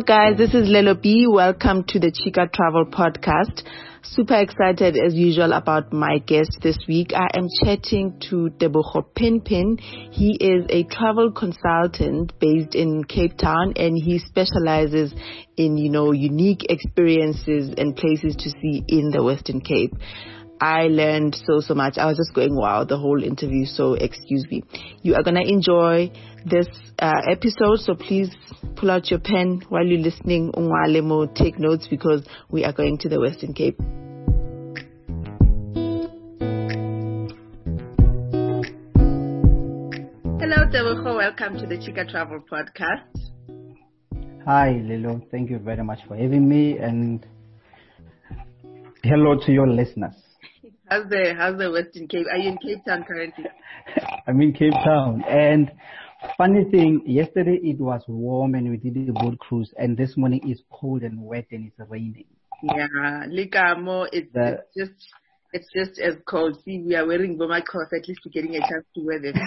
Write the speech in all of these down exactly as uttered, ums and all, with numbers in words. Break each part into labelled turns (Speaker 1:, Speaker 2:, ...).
Speaker 1: Hello guys, this is Lelo B. Welcome to the Chica Travel Podcast. Super excited as usual about my guest this week. I am chatting to Tebogo Pinpin. He is a travel consultant based in Cape Town, and he specializes in, you know, unique experiences and places to see in the Western Cape. I learned so, so much. I was just going wow the whole interview, so excuse me. You are going to enjoy this uh, episode, so please pull out your pen while you're listening. Ungwalemo, take notes because we are going to the Western Cape. Hello, Tebogo. Welcome to the Chica Travel Podcast.
Speaker 2: Hi, Lilo. Thank you very much for having me, and hello to your listeners.
Speaker 1: How's the, how's the Western Cape? Are you in Cape Town currently?
Speaker 2: I'm in Cape Town. And funny thing, yesterday it was warm and we did a boat cruise. And this morning it's cold and wet and it's raining.
Speaker 1: Yeah, Likamo, it's, the, it's just it's just as cold. See, we are wearing bomber clothes. At least we're getting a chance to wear them.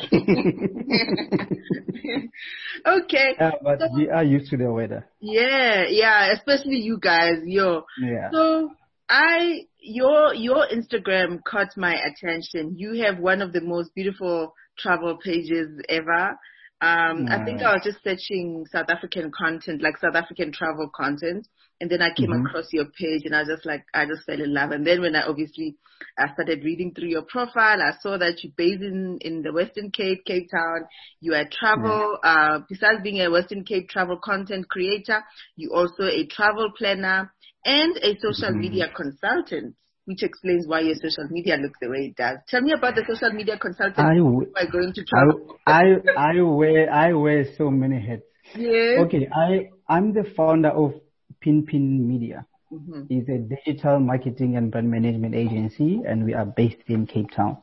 Speaker 1: Okay.
Speaker 2: Yeah, but
Speaker 1: so,
Speaker 2: we are used to the weather.
Speaker 1: Yeah, yeah, especially you guys, yo.
Speaker 2: Yeah.
Speaker 1: So I, your, your Instagram caught my attention. You have one of the most beautiful travel pages ever. Um, I think I was just searching South African content, like South African travel content. And then I came mm-hmm. across your page and I was just like, I just fell in love. And then when I obviously, I started reading through your profile, I saw that you're based in, in the Western Cape, Cape Town. You are travel, yeah. uh, besides being a Western Cape travel content creator, you also a travel planner and a social mm-hmm. media consultant, which explains why your social media looks the way it does. Tell me about the social media consultant
Speaker 2: I w-
Speaker 1: by going to travel.
Speaker 2: I, I, I wear, I wear so many hats.
Speaker 1: Yes.
Speaker 2: Okay. I, I'm the founder of Pinpin Media. Mm-hmm. It's a digital marketing and brand management agency, and we are based in Cape Town.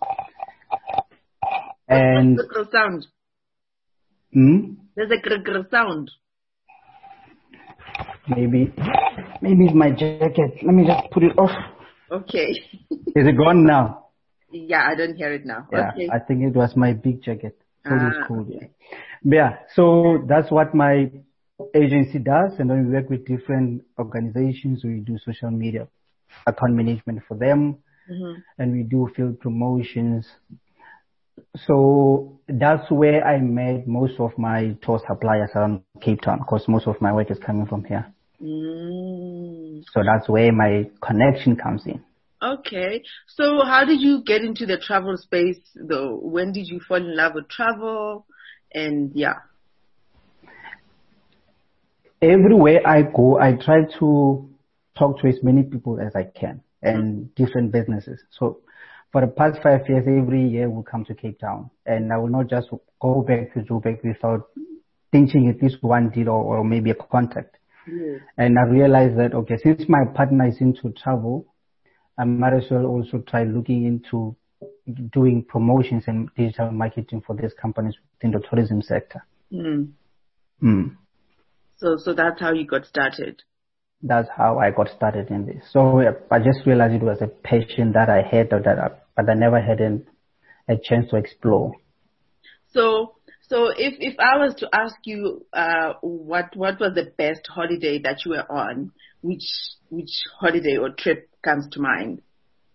Speaker 2: And
Speaker 1: There's a grr sound.
Speaker 2: Hmm?
Speaker 1: There's a grr grr sound.
Speaker 2: Maybe, maybe it's my jacket. Let me just put it off.
Speaker 1: Okay.
Speaker 2: Is it gone now?
Speaker 1: Yeah, I don't hear it now.
Speaker 2: Yeah,
Speaker 1: okay.
Speaker 2: I think it was my big jacket. So
Speaker 1: ah,
Speaker 2: it's cool.
Speaker 1: Okay.
Speaker 2: Yeah, so that's what my agency does, and then we work with different organizations. We do social media account management for them, mm-hmm. and we do field promotions. So that's where I met most of my tour suppliers around Cape Town, because most of my work is coming from here.
Speaker 1: Mm.
Speaker 2: So that's where my connection comes in.
Speaker 1: Okay. So how did you get into the travel space though? When did you fall in love with travel? And yeah.
Speaker 2: Everywhere I go, I try to talk to as many people as I can and mm. different businesses. So for the past five years, every year we'll come to Cape Town, and I will not just go back to Joburg without thinking at least one deal or, or maybe a contact. Yes. And I realized that, okay, since my partner is into travel, I might as well also try looking into doing promotions and digital marketing for these companies within the tourism sector. Mm. Mm.
Speaker 1: So, so that's how you got started.
Speaker 2: That's how I got started in this. So I just realized it was a passion that I had, or that I, but I never had an, a chance to explore.
Speaker 1: So, so if if I was to ask you, uh, what what was the best holiday that you were on, which which holiday or trip comes to mind?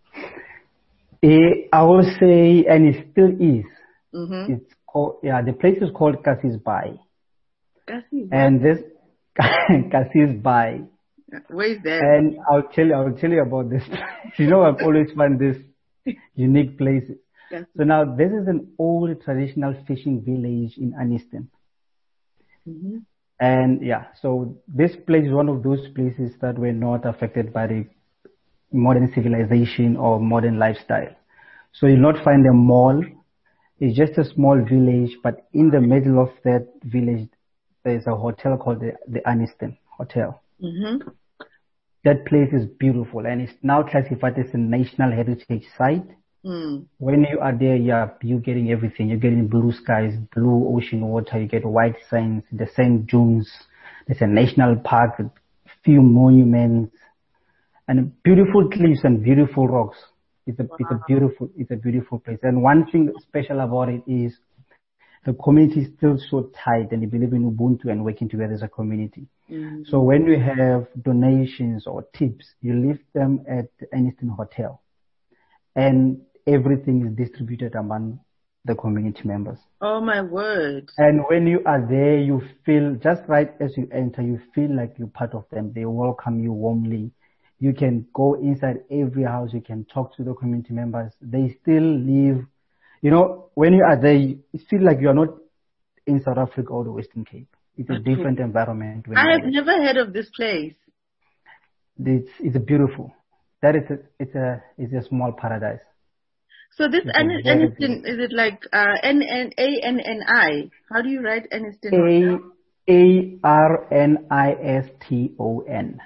Speaker 2: Uh, I will say, and it still is.
Speaker 1: Mm-hmm.
Speaker 2: It's called, yeah, the place is called Cassis Bay.
Speaker 1: Cassis Bay.
Speaker 2: And this Cassis Bay.
Speaker 1: Where is that?
Speaker 2: And I'll tell you, I'll tell you about this. You know, I've always found this unique places. Yes. So now this is an old traditional fishing village in Anniston. Mm-hmm. And yeah, so this place is one of those places that were not affected by the modern civilization or modern lifestyle. So you'll not find a mall. It's just a small village, but in the middle of that village, there's a hotel called the, the Anniston Hotel. Mm-hmm. That place is beautiful, and it's now classified as a national heritage site. Mm. When you are there, yeah, you're getting everything. You're getting blue skies, blue ocean water. You get white sands, the sand dunes. There's a national park with few monuments and beautiful cliffs and beautiful rocks. It's a, wow. it's a beautiful, it's a beautiful place. And one thing special about it is the community is still so tight, and they believe in Ubuntu and working together as a community.
Speaker 1: Mm-hmm.
Speaker 2: So when we have donations or tips, you leave them at the Aniston Hotel, and everything is distributed among the community members.
Speaker 1: Oh my word.
Speaker 2: And when you are there, you feel, just right as you enter, you feel like you're part of them. They welcome you warmly. You can go inside every house. You can talk to the community members. They still live. You know, when you are there, you feel like you are not in South Africa or the Western Cape. It's a different environment. When
Speaker 1: I have never heard of this place.
Speaker 2: It's, it's beautiful. That is a, it's a, it's a small paradise.
Speaker 1: So this Aniston, is it like uh, N N A N N I? How do you write Aniston?
Speaker 2: A A R N I S T O N.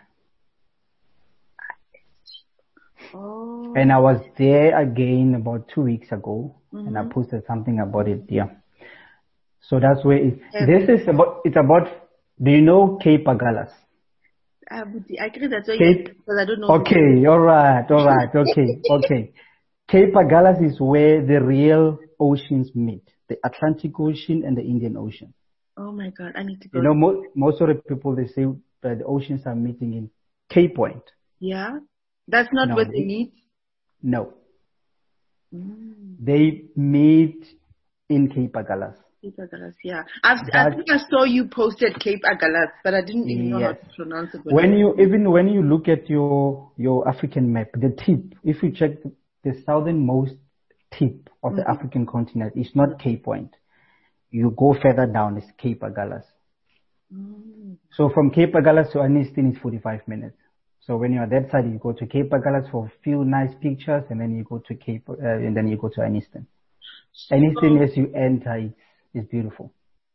Speaker 1: Oh.
Speaker 2: And I was there again about two weeks ago,
Speaker 1: mm-hmm.
Speaker 2: and I posted something about it there. So that's where it's, this is about, it's about, do you know Cape Agulhas?
Speaker 1: Uh, I agree that's why
Speaker 2: Cape,
Speaker 1: because I don't know.
Speaker 2: Okay, alright, alright, okay, okay. Cape Agulhas is where the real oceans meet, the Atlantic Ocean and the Indian Ocean.
Speaker 1: Oh my God, I need to go.
Speaker 2: You know, mo- most of the people, they say that the oceans are meeting in Cape Point.
Speaker 1: Yeah? That's not
Speaker 2: no,
Speaker 1: where they meet?
Speaker 2: No.
Speaker 1: Mm.
Speaker 2: They meet in Cape Agulhas.
Speaker 1: Cape Agulhas, yeah. I've, I think I saw you posted Cape Agulhas, but I didn't even know
Speaker 2: yes.
Speaker 1: how to pronounce it.
Speaker 2: When you, even when you look at your, your African map, the tip, if you check the, the southernmost tip of the mm-hmm. African continent, it's not Cape Point. You go further down, it's Cape Agulhas.
Speaker 1: Mm.
Speaker 2: So from Cape Agulhas to Aniston is forty-five minutes. So when you're that side, you go to Cape Agulhas for a few nice pictures, and then you go to Cape, uh, and then you go to Aniston. So, Aniston, as you enter, it's, it's beautiful.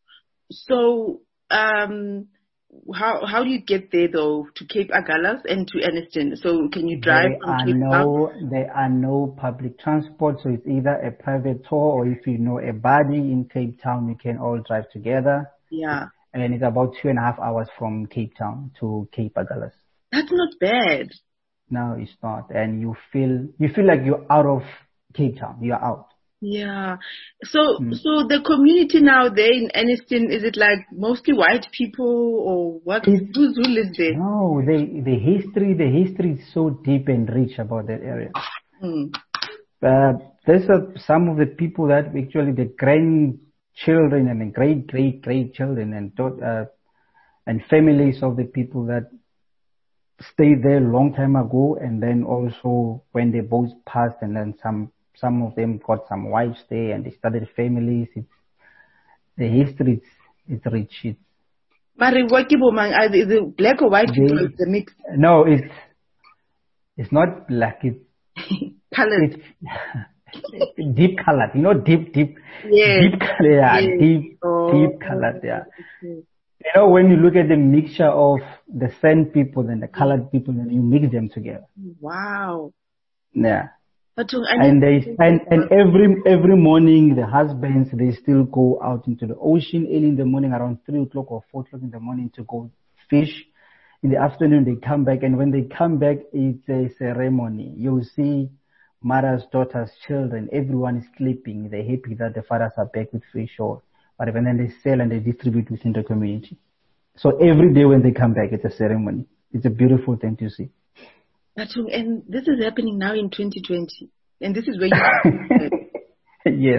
Speaker 1: So, um, how how do you get there though to Cape Agulhas and to Aniston? So can you drive
Speaker 2: there
Speaker 1: from
Speaker 2: are
Speaker 1: Cape
Speaker 2: no Agulhas? There are no public transport, so it's either a private tour, or if you know a buddy in Cape Town, you can all drive together.
Speaker 1: Yeah.
Speaker 2: And it's about two and a half hours from Cape Town to Cape Agulhas.
Speaker 1: That's not bad.
Speaker 2: No, it's not. And you feel, you feel like you're out of Cape Town. You're out.
Speaker 1: Yeah. So,
Speaker 2: mm.
Speaker 1: so the community now there in Aniston, is it like mostly white people or what? Who lives there?
Speaker 2: No, the, the history, the history is so deep and rich about that area.
Speaker 1: Mm.
Speaker 2: Uh, there's a, some of the people that actually the grandchildren and the great, great, great children and, uh, and families of the people that stayed there a long time ago, and then also when they both passed, and then some some of them got some wives there and they started families. It's, the history is it's rich. It's,
Speaker 1: but is it black or white people? It's a mix.
Speaker 2: No, it's it's not black. It's
Speaker 1: colored.
Speaker 2: It's deep colored. You know, deep, deep,
Speaker 1: yes.
Speaker 2: deep color. Yeah,
Speaker 1: yes.
Speaker 2: deep,
Speaker 1: oh.
Speaker 2: deep colored. Yeah. You know, when you look at the mixture of the sand people and the colored people, and you mix them together.
Speaker 1: Wow.
Speaker 2: Yeah.
Speaker 1: But to,
Speaker 2: and they and, and every every morning the husbands, they still go out into the ocean early in the morning, around three o'clock or four o'clock in the morning, to go fish. In the afternoon they come back, and when they come back, it's a ceremony. You'll see mothers, daughters, children, everyone is sleeping. They're happy that the fathers are back with fish or whatever, and then they sell and they distribute within the community. So every day when they come back, it's a ceremony. It's a beautiful thing to see.
Speaker 1: And this is happening now in twenty twenty. And this is where you
Speaker 2: yes.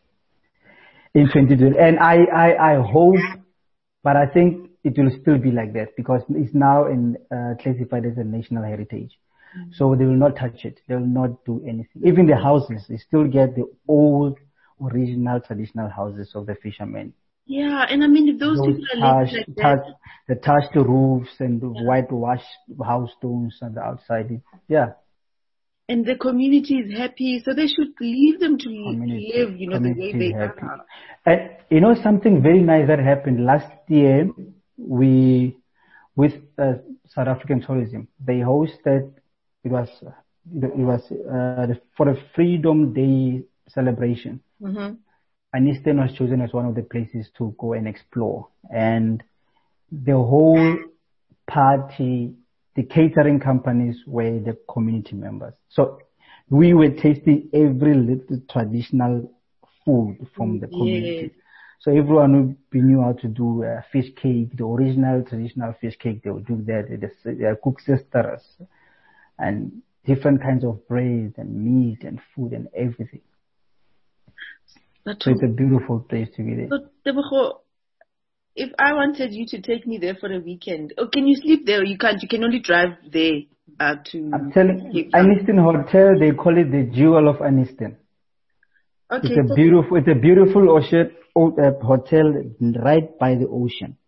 Speaker 2: In twenty twenty. And I, I, I hope, but I think it will still be like that, because it's now in, uh, classified as a national heritage. Mm-hmm. So they will not touch it. They will not do anything. Even the houses, they still get the old, original, traditional houses of the fishermen.
Speaker 1: Yeah, and I mean, if those, those people are
Speaker 2: touch,
Speaker 1: like
Speaker 2: touch,
Speaker 1: that.
Speaker 2: the touched roofs and the yeah. whitewashed house stones on the outside. It, yeah.
Speaker 1: And the community is happy, so they should leave them to community, live, you know, the way they happy. are.
Speaker 2: And you know, something very nice that happened last year, we, with uh, South African tourism, they hosted, it was, it was uh, for a Freedom Day celebration.
Speaker 1: Mm-hmm.
Speaker 2: Aniston was chosen as one of the places to go and explore. And the whole party, the catering companies were the community members. So we were tasting every little traditional food from the community. Yes. So everyone who knew how to do uh, fish cake, the original traditional fish cake, they would do that. They, they cook sisters and different kinds of bread and meat and food and everything. So it's a beautiful place to be there.
Speaker 1: So, Tebogo, if I wanted you to take me there for a weekend, oh, can you sleep there or you can't? You can only drive there uh, to...
Speaker 2: I'm telling Anniston Hotel, they call it the Jewel of Anniston. Okay, it's a so beautiful, it's a beautiful ocean uh, hotel right by the ocean.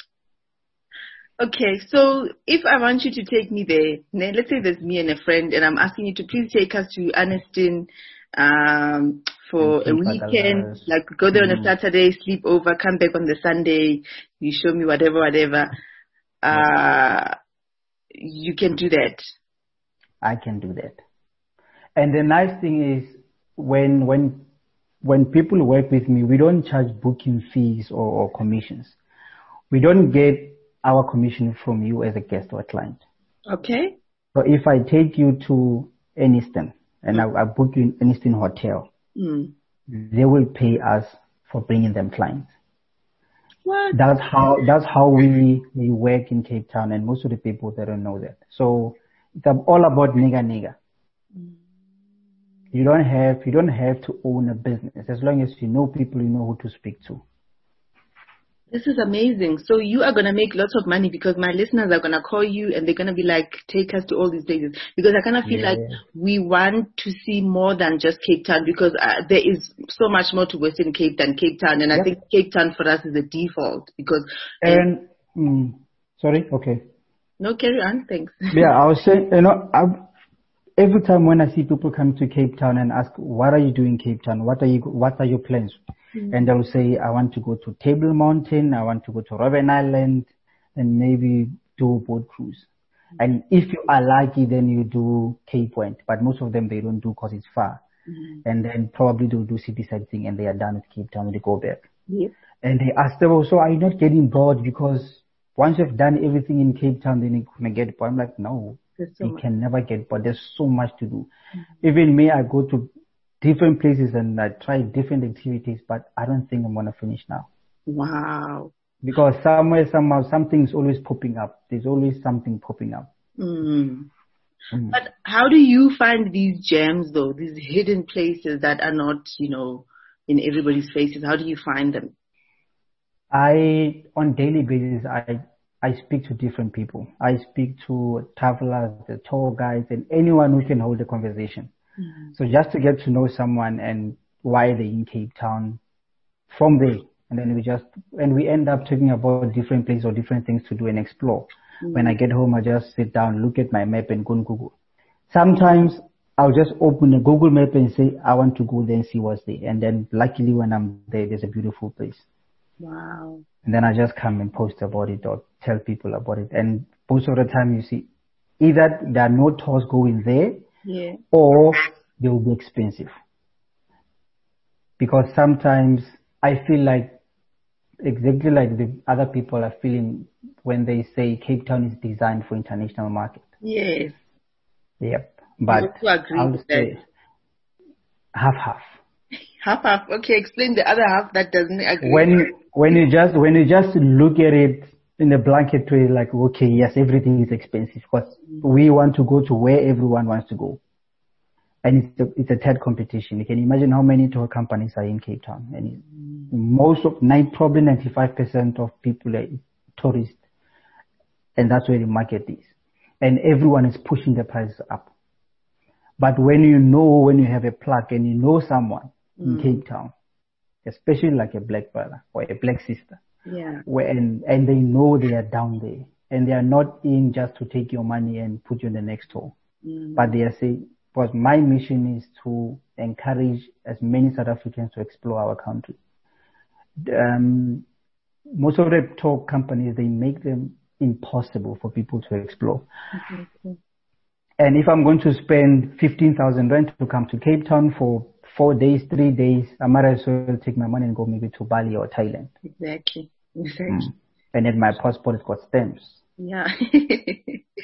Speaker 1: Okay, so if I want you to take me there, let's say there's me and a friend, and I'm asking you to please take us to Anniston um, for a weekend, like go there mm. on a Saturday, sleep over, come back on the Sunday, you show me whatever, whatever. Uh, you can do that.
Speaker 2: I can do that. And the nice thing is when when when people work with me, we don't charge booking fees or, or commissions. We don't get our commission from you as a guest or a client.
Speaker 1: Okay.
Speaker 2: So if I take you to Anniston and mm. I, I book you in Anniston Hotel, mm. they will pay us for bringing them clients.
Speaker 1: What?
Speaker 2: That's how that's how we we work in Cape Town, and most of the people they don't know that. So it's all about nigga nigga. Mm. You don't have you don't have to own a business as long as you know people, you know who to speak to.
Speaker 1: This is amazing. So you are going to make lots of money because my listeners are going to call you and they're going to be like, take us to all these places. Because I kind of feel yeah. like we want to see more than just Cape Town because uh, there is so much more to Western Cape than Cape Town. And yep. I think Cape Town for us is the default because...
Speaker 2: And, mm, sorry, okay.
Speaker 1: No, carry on, thanks.
Speaker 2: Yeah, I was saying, you know, I, every time when I see people come to Cape Town and ask, what are you doing in Cape Town? What are you, what are your plans? Mm-hmm. And they'll say, I want to go to Table Mountain, I want to go to Robben Island, and maybe do a boat cruise. Mm-hmm. And if you are lucky, then you do Cape Point. But most of them, they don't do because it's far. Mm-hmm. And then probably they'll do city sightseeing and they are done with Cape Town and they go back.
Speaker 1: Yep.
Speaker 2: And they ask them, so are you not getting bored? Because once you've done everything in Cape Town, then you're going to get bored. I'm like, no, so you much. can never get bored. There's so much to do. Mm-hmm. Even me, I go to different places and I try different activities, but I don't think I'm going to finish now.
Speaker 1: Wow.
Speaker 2: Because somewhere, somehow, something's always popping up. There's always something popping up.
Speaker 1: Mm. Mm. But how do you find these gems though, these hidden places that are not, you know, in everybody's faces? How do you find them?
Speaker 2: I, on daily basis, I, I speak to different people. I speak to travelers, the tour guides, and anyone who can hold a conversation. Mm-hmm. So just to get to know someone and why they're in Cape Town from there. And then we just, and we end up talking about different places or different things to do and explore. Mm-hmm. When I get home, I just sit down, look at my map and go on Google. Sometimes I'll just open a Google map and say, I want to go there and see what's there. And then luckily when I'm there, there's a beautiful place.
Speaker 1: Wow.
Speaker 2: And then I just come and post about it or tell people about it. And most of the time you see either there are no tours going there,
Speaker 1: yeah.
Speaker 2: or they will be expensive. Because sometimes I feel like exactly like the other people are feeling when they say Cape Town is designed for international market.
Speaker 1: Yes.
Speaker 2: Yep. But
Speaker 1: I agree
Speaker 2: I'll
Speaker 1: with
Speaker 2: say
Speaker 1: that.
Speaker 2: half half.
Speaker 1: Half half. Okay, explain the other half that doesn't agree.
Speaker 2: When when you just when you just look at it in a blanket way, like, okay, yes, everything is expensive because we want to go to where everyone wants to go. And it's a, it's a third competition. You can imagine how many tour companies are in Cape Town. And most of, nine, probably ninety-five percent of people are tourists. And that's where the market is. And everyone is pushing the prices up. But when you know, when you have a plug and you know someone mm. in Cape Town, especially like a black brother or a black sister,
Speaker 1: yeah,
Speaker 2: when, and they know they are down there and they are not in just to take your money and put you in the next tour, mm. but they are saying, because my mission is to encourage as many South Africans to explore our country. Um, most of the tour companies, they make them impossible for people to explore.
Speaker 1: Mm-hmm.
Speaker 2: And if I'm going to spend fifteen thousand rand to come to Cape Town for four days, three days, I might as well take my money and go maybe to Bali or Thailand.
Speaker 1: Exactly. Exactly.
Speaker 2: Mm. And then my passport has got stamps.
Speaker 1: Yeah.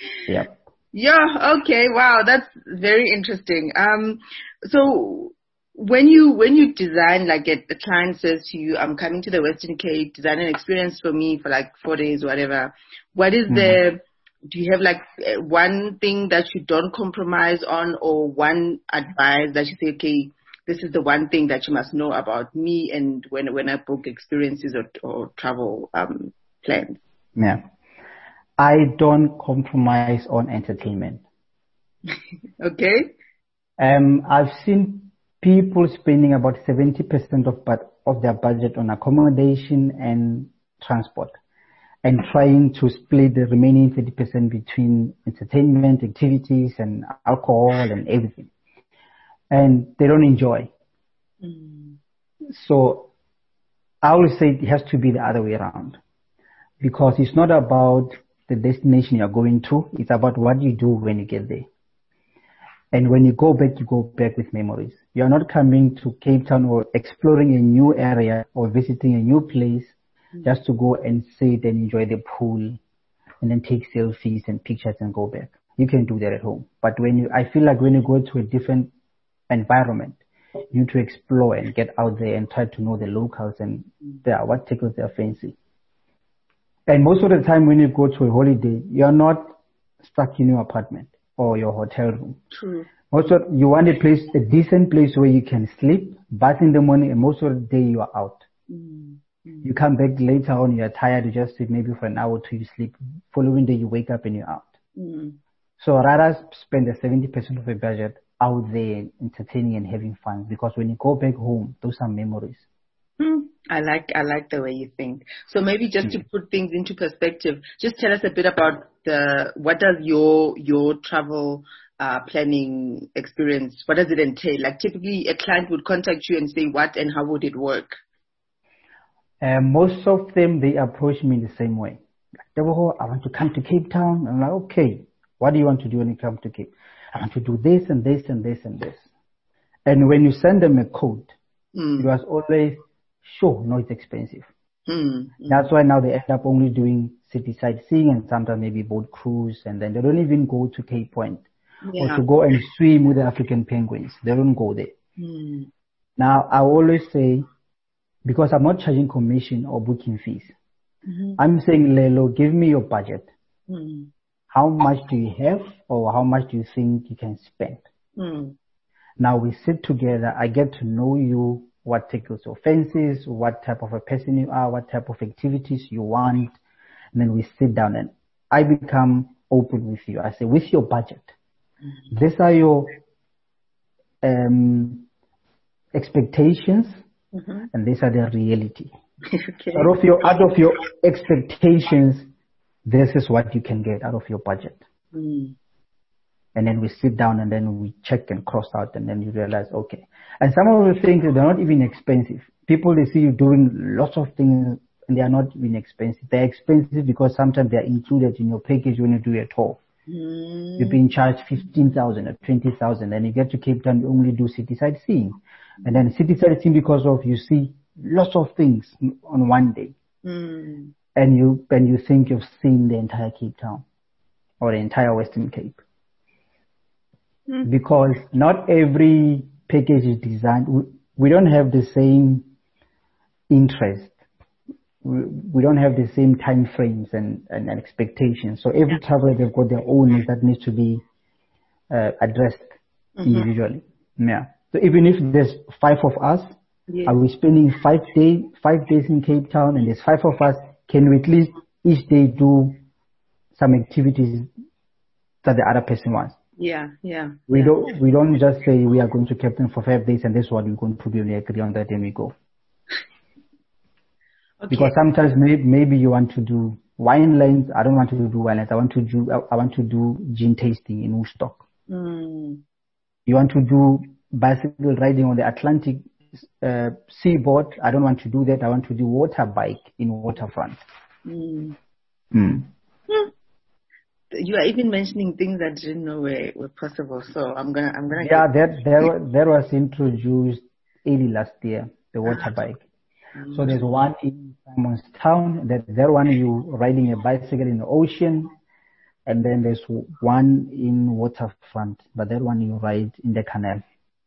Speaker 2: Yep.
Speaker 1: Yeah. Okay. Wow. That's very interesting. Um, so when you when you design, like a, a client says to you, I'm coming to the Western Cape, design an experience for me for like four days, whatever. What is mm-hmm. the, do you have like one thing that you don't compromise on, or one advice that you say, okay, this is the one thing that you must know about me and when when I book experiences or, or travel um, plans?
Speaker 2: Yeah. I don't compromise on entertainment.
Speaker 1: Okay.
Speaker 2: Um, I've seen people spending about seventy percent of, of their budget on accommodation and transport, and trying to split the remaining thirty percent between entertainment, activities, and alcohol and everything. And they don't enjoy. Mm. So I would say it has to be the other way around, because it's not about the destination you're going to, it's about what you do when you get there. And when you go back, you go back with memories. You're not coming to Cape Town or exploring a new area or visiting a new place mm. just to go and sit and enjoy the pool and then take selfies and pictures and go back. You can do that at home. But when you, I feel like when you go to a different environment, you need to explore and get out there and try to know the locals and their, what tickles their fancy. And most of the time when you go to a holiday, you're not stuck in your apartment or your hotel room.
Speaker 1: True.
Speaker 2: Also, you want a place, a decent place where you can sleep, bath in the morning, and most of the day you are out. Mm. Mm. You come back later on, you're tired, you just sleep maybe for an hour or two, you sleep. Following day, you wake up and you're out. Mm. So rather spend the seventy percent of your budget out there entertaining and having fun, because when you go back home, those are memories.
Speaker 1: Mm. I like I like the way you think. So maybe just to put things into perspective, just tell us a bit about the what does your your travel uh, planning experience, what does it entail? Like typically a client would contact you and say what and how would it work?
Speaker 2: Uh, most of them, they approach me in the same way. Like, I want to come to Cape Town. I'm like, okay, what do you want to do when you come to Cape? I want to do this and this and this and this. And when you send them a code, mm. it was always, sure, no, it's expensive. Mm, mm. That's why now they end up only doing city sightseeing and sometimes maybe boat cruise, and then they don't even go to Cape Point yeah. or to go and swim with the African penguins. They don't go there. Mm. Now, I always say, because I'm not charging commission or booking fees, mm-hmm. I'm saying, Lelo, give me your budget. Mm. How much do you have, or how much do you think you can spend? Mm. Now we sit together, I get to know you, what tickles your fancies, what type of a person you are, what type of activities you want. And then we sit down and I become open with you. I say, with your budget, mm-hmm. these are your um, expectations, mm-hmm. and these are the reality. Okay. Out of your, out of your expectations, this is what you can get out of your budget. Mm. And then we sit down and then we check and cross out, and then you realize, okay. And some of the things, they're not even expensive. People, they see you doing lots of things and they are not even expensive. They're expensive because sometimes they're included in your package when you do a tour. Mm. You're being charged fifteen thousand or twenty thousand, and you get to Cape Town, you only do city sightseeing. And then city sightseeing, because of you see lots of things on one day. Mm. And you, and you think you've seen the entire Cape Town or the entire Western Cape. Mm. Because not every package is designed. We, we don't have the same interest. We, we don't have the same time frames and, and, and expectations. So every traveler, they've got their own needs that needs to be uh, addressed mm-hmm. individually. Yeah. So even if there's five of us, yeah. are we spending five day five days in Cape Town, and there's five of us? Can we at least each day do some activities that the other person wants?
Speaker 1: Yeah, yeah.
Speaker 2: We
Speaker 1: yeah.
Speaker 2: don't we don't just say we are going to Cape Town for five days and this is what we're going to do, and we agree on that and we go. Okay. Because sometimes maybe, maybe you want to do wine lanes. I don't want to do wine lanes. I want to do I want to do gin tasting in Woodstock. Mm. You want to do bicycle riding on the Atlantic uh, seaboard. I don't want to do that. I want to do water bike in waterfront. Mm. Mm.
Speaker 1: Mm. You are even mentioning things that I didn't know were, were possible. So I'm gonna, I'm gonna.
Speaker 2: Yeah, that there, there was introduced early last year, the water bike. Mm. So there's one in Simon's Town. That there one you riding a bicycle in the ocean, and then there's one in waterfront. But that one you ride in the canal.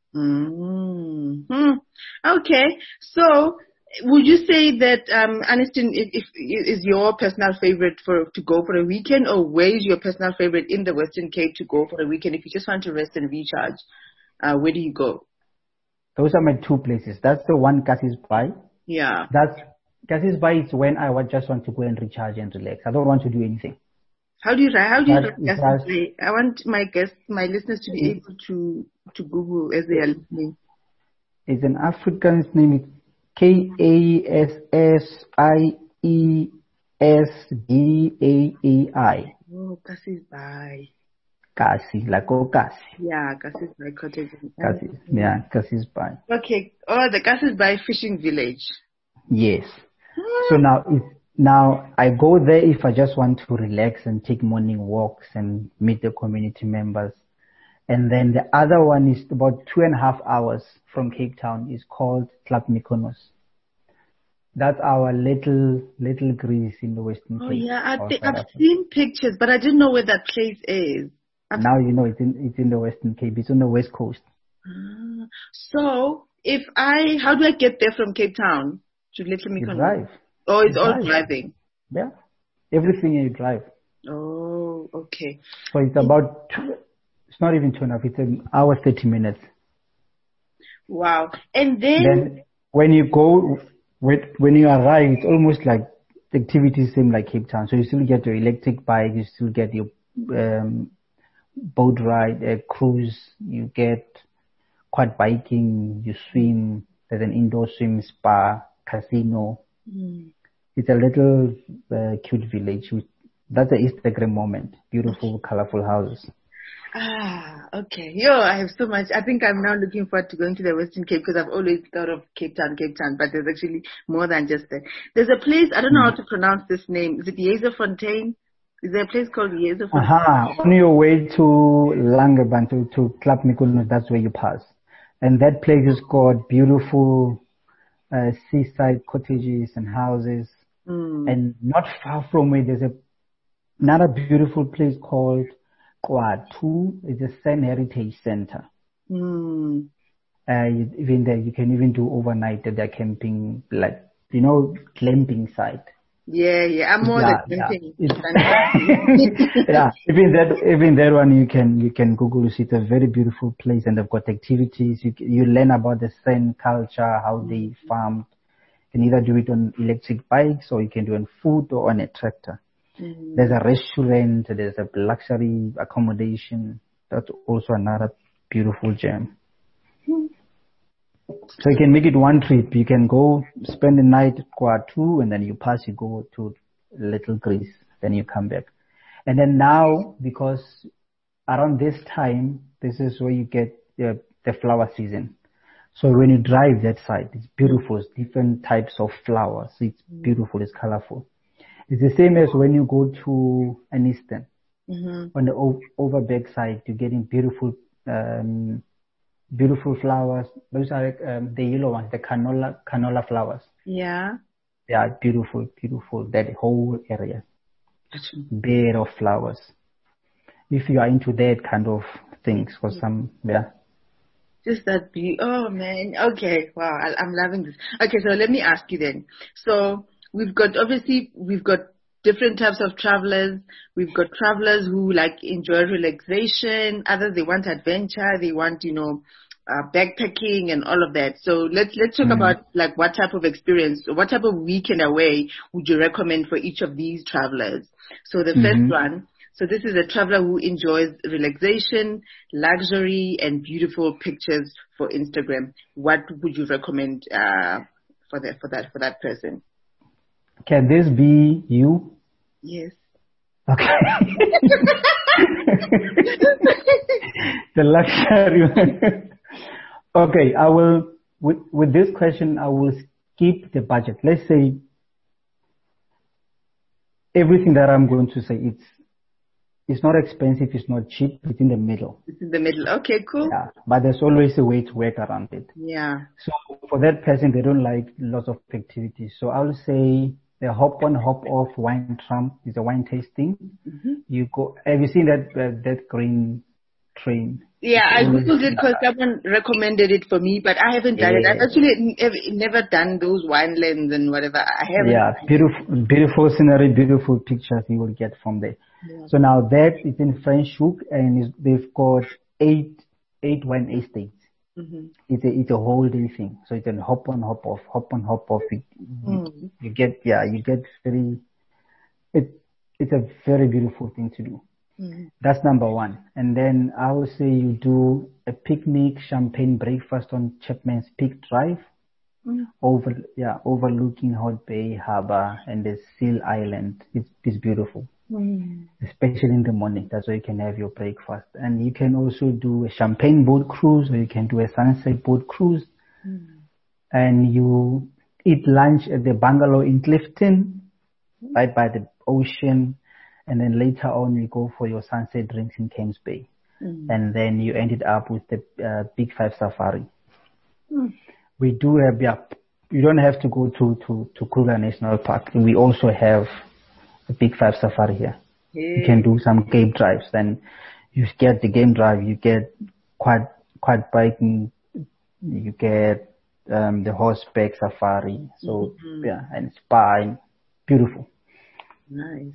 Speaker 1: Mm-hmm. Okay. So, would you say that um, Anniston is, if, is your personal favorite for to go for a weekend, or where is your personal favorite in the Western Cape to go for a weekend? If you just want to rest and recharge, uh, where do you go?
Speaker 2: Those are my two places. That's the one, Cassis Bay.
Speaker 1: Yeah.
Speaker 2: That's Cassis Bay is when I would just want to go and recharge and relax. I don't want to do anything.
Speaker 1: How do you how do you
Speaker 2: That,
Speaker 1: write Cassis Bay? I want my guests, my listeners, to be able to to Google as they are listening.
Speaker 2: It's an Afrikaans name. It's K A S S I E S D A A I.
Speaker 1: Oh, Cassis Bay.
Speaker 2: Kasi, like oh Kasi.
Speaker 1: Yeah, Cassis Bay Cottage.
Speaker 2: Cassis, yeah, Cassis Bay.
Speaker 1: Okay. Oh, the Cassis Bay Fishing Village.
Speaker 2: Yes. So now, if, now I go there if I just want to relax and take morning walks and meet the community members. And then the other one is about two and a half hours from Cape Town. It's called Club Mykonos. That's our little, little Greece in the Western Cape.
Speaker 1: Oh yeah, I th- I've seen pictures, but I didn't know where that place is. I've
Speaker 2: now you know it's in, it's in the Western Cape. It's on the West Coast.
Speaker 1: Ah, so if I, how do I get there from Cape Town to Little Mykonos?
Speaker 2: You drive.
Speaker 1: Oh, it's
Speaker 2: you
Speaker 1: all
Speaker 2: drive.
Speaker 1: driving.
Speaker 2: Yeah. Everything you drive.
Speaker 1: Oh, okay.
Speaker 2: So it's about two, it's not even two and a half, it's an hour, thirty minutes.
Speaker 1: Wow. And then,
Speaker 2: then when you go, when you arrive, it's almost like the activities seem like Cape Town. So you still get your electric bike, you still get your um, boat ride, a cruise, you get quad biking, you swim, there's an indoor swim spa, casino.
Speaker 1: Mm.
Speaker 2: It's a little uh, cute village. That's an Instagram moment. Beautiful, colorful houses.
Speaker 1: Ah, okay. Yo, I have so much. I think I'm now looking forward to going to the Western Cape because I've always thought of Cape Town, Cape Town, but there's actually more than just that. There's a place, I don't know how to pronounce this name. Is it Yezefontein? Is there a place called Yezefontein?
Speaker 2: Aha, on your way to Langeban, to, to Club Mykonos, that's where you pass. And that place is called beautiful uh, seaside cottages and houses.
Speaker 1: Mm.
Speaker 2: And not far from where there's a, another beautiful place called Kwatu. It's a Sen Heritage Center.
Speaker 1: Mm.
Speaker 2: Uh, you, even there, you can even do overnight at their camping, like, you know, glamping site.
Speaker 1: Yeah, yeah, I'm more
Speaker 2: yeah,
Speaker 1: than glamping.
Speaker 2: Yeah. yeah, even that, even that one you can, you can Google, you see it's a very beautiful place and they've got activities. You, you learn about the Sen culture, how they farm. You can either do it on electric bikes or you can do it on foot or on a tractor. Mm. There's a restaurant, there's a luxury accommodation. That's also another beautiful gem. Mm. So you can make it one trip. You can go spend the night at Kwatu and then you pass, you go to Little Greece, then you come back. And then now, because around this time, this is where you get uh, the flower season. So when you drive that side, it's beautiful. It's different types of flowers. It's beautiful. It's colorful. It's the same as when you go to Anniston. Mm-hmm. On the o- Overberg side, you're getting beautiful, um, beautiful flowers. Those are um, the yellow ones, the canola, canola flowers.
Speaker 1: Yeah.
Speaker 2: They are beautiful, beautiful. That whole area. Bed of flowers. If you are into that kind of things, for some, yeah.
Speaker 1: Just that beauty. Oh man. Okay. Wow. I, I'm loving this. Okay. So let me ask you then. So we've got, obviously we've got different types of travelers. We've got travelers who like enjoy relaxation. Others, they want adventure. They want, you know, uh, backpacking and all of that. So let's, let's talk mm. about like what type of experience, what type of weekend away would you recommend for each of these travelers? So the mm-hmm. first one, so this is a traveler who enjoys relaxation, luxury, and beautiful pictures for Instagram. What would you recommend uh, for that for that for that person?
Speaker 2: Can this be you?
Speaker 1: Yes.
Speaker 2: Okay. The luxury one. Okay, I will. With with this question, I will skip the budget. Let's say everything that I'm going to say, it's. It's not expensive, it's not cheap, it's in the middle.
Speaker 1: It's in the middle. Okay, cool.
Speaker 2: Yeah, but there's always a way to work around it.
Speaker 1: Yeah.
Speaker 2: So for that person, they don't like lots of activities. So I'll say the hop on, hop off wine trump is a wine tasting. Mm-hmm. You go, have you seen that, uh, that green train.
Speaker 1: Yeah, I googled it because someone recommended it for me, but I haven't done yeah. it. I've actually never done those winelands and whatever. I haven't.
Speaker 2: Yeah, beautiful, beautiful scenery, beautiful pictures you will get from there. Yeah. So now that is in Franschhoek, and they've got eight eight wine estates. Mm-hmm. It's a it's a whole day thing. So it's a hop on, hop off, hop on, hop off. You, mm. you get yeah, you get very. It it's a very beautiful thing to do. Mm-hmm. That's number one. And then I would say you do a picnic, champagne breakfast on Chapman's Peak Drive, mm-hmm. over yeah overlooking Hout Bay Harbor and the Seal Island. It's it's beautiful. Mm. Especially in the morning. That's where you can have your breakfast. And you can also do a champagne boat cruise, or you can do a sunset boat cruise. Mm. And you eat lunch at the bungalow in Clifton, mm. right by the ocean. And then later on, you go for your sunset drinks in Camps Bay. Mm. And then you ended up with the uh, Big Five Safari. Mm. We do have, yeah, you don't have to go to, to, to Kruger National Park. We also have the Big Five Safari here. Yeah. You can do some game drives. Then you get the game drive, you get quad quad biking, you get um, the horseback safari. So mm-hmm. yeah, and spa, beautiful.
Speaker 1: Nice.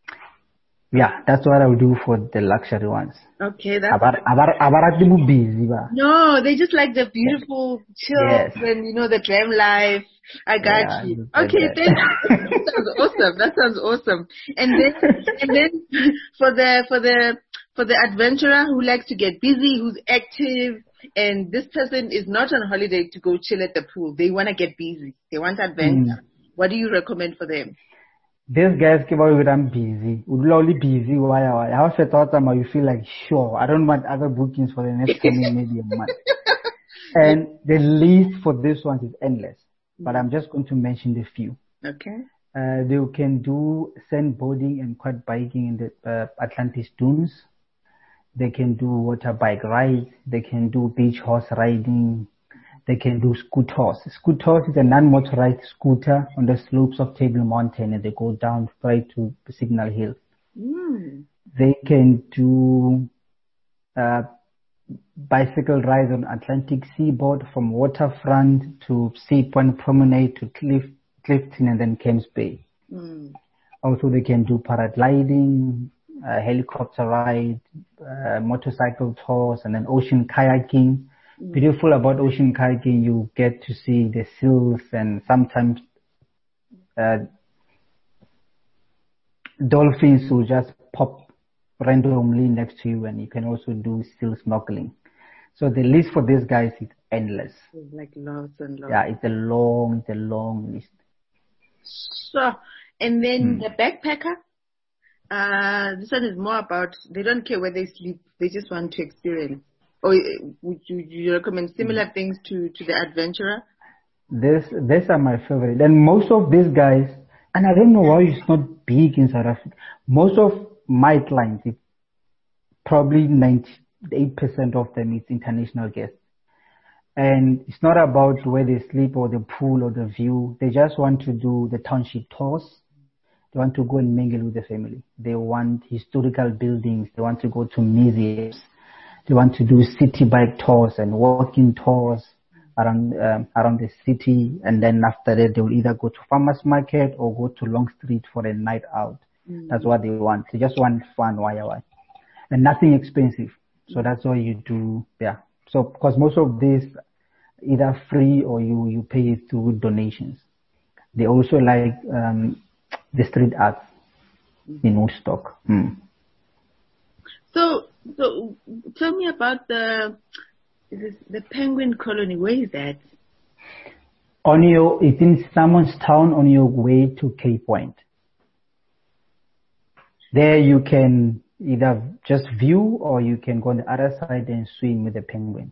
Speaker 2: Yeah, that's what I will do for the luxury ones.
Speaker 1: Okay, that's...
Speaker 2: Abar, abar, abar, busy, ba?
Speaker 1: No, they just like the beautiful chill yes. and, you know, the glam life. I got yeah, you. Okay, thank you. That sounds awesome. That sounds awesome. And then, and then for the, for the, for the adventurer who likes to get busy, who's active, and this person is not on holiday to go chill at the pool. They want to get busy. They want adventure. Mm. What do you recommend for them?
Speaker 2: These guys keep out with I'm busy. We're only busy. Why? Why? How should thought time you feel like sure. I don't want other bookings for the next coming maybe a month. And the list for this one is endless. But I'm just going to mention the few.
Speaker 1: Okay.
Speaker 2: Uh, they can do sandboarding and quad biking in the uh, Atlantis Dunes. They can do water bike rides. They can do beach horse riding. They can do scooters. Scooters is a non-motorized scooter on the slopes of Table Mountain, and they go down right to Signal Hill. Mm. They can do uh, bicycle rides on Atlantic seaboard from Waterfront to Sea Point Promenade to Cliff, Clifton and then Camps Bay. Mm. Also, they can do paragliding, uh, helicopter ride, uh, motorcycle tours, and then ocean kayaking. Mm. Beautiful about ocean kayaking, you get to see the seals and sometimes uh, dolphins will just pop randomly next to you, and you can also do seal snorkeling. So the list for these guys is endless.
Speaker 1: It's like lots and lots.
Speaker 2: Yeah, it's a long, it's a long list.
Speaker 1: So, and then mm. the backpacker, uh, this one is more about, they don't care where they sleep, they just want to experience. Or would you, you recommend similar mm. things to, to the adventurer?
Speaker 2: This, these are my favorite. And most of these guys, and I don't know why it's not big in South Africa, most of my clients, it, probably ninety-eight percent of them is international guests. And it's not about where they sleep or the pool or the view. They just want to do the township tours. They want to go and mingle with the family. They want historical buildings. They want to go to museums. They want to do city bike tours and walking tours around um, around the city. And then after that, they will either go to farmers market or go to Long Street for a night out. Mm. That's what they want. They just want fun, why, why, and nothing expensive. So that's what you do. Yeah. So because most of these either free or you you pay it through donations. They also like um, the street art in Woodstock. Mm.
Speaker 1: So, so tell me about the is this the penguin colony. Where is that?
Speaker 2: On your, it's in Simonstown on your way to Cape Point. There you can either just view or you can go on the other side and swim with the penguins.